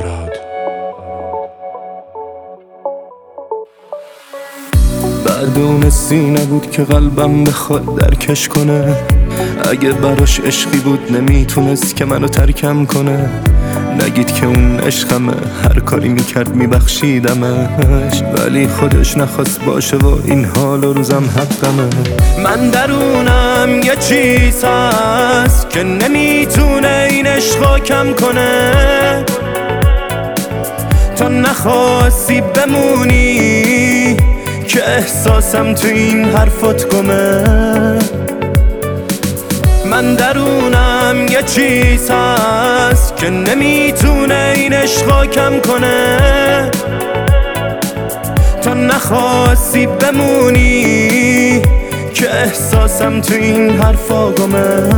بعد اون حسی نبود که قلبم بخواد درکش کنه. اگه براش عشقی بود نمیتونست که منو ترکم کنه. نگید که اون عشقمه، هر کاری میکرد میبخشیدمش، ولی خودش نخواست باشه و این حال و روزم حقمه. من درونم یه چیز هست که نمیتونه این عشقا کم کنه. تا نخواستی بمونی که احساسم تو این حرفات گمه. من درونم یه چیز هست که نمیتونه این عشقا کم کنه. تا نخواستی بمونی که احساسم تو این حرفا گمه.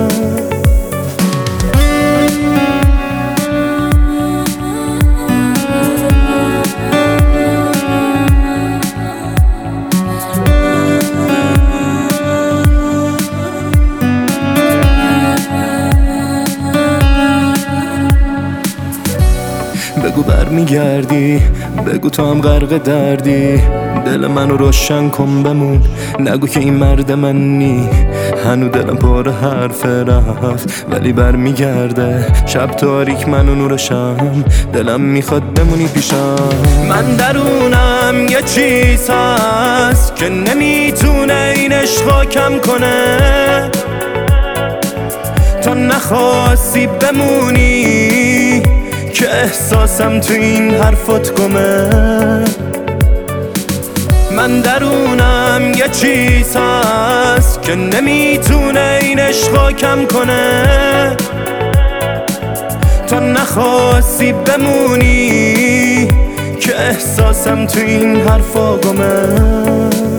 بگو برمیگردی، بگو تو هم غرق دردی، دل منو روشن کن بمون. نگو که این مرد من نی، هنو دلم پر حرف رفت ولی برمیگرده. شب تاریک منو نورشم، دلم میخواد بمونی پیشم. من درونم یه چیز هست که نمیتونه این عشقا کم کنه. تا نخواستی بمونی که احساسم تو این حرفات گمه. من درونم یه چیز هست که نمیتونه این عشقا کم کنه. تا نخواستی بمونی که احساسم تو این حرفا گمه.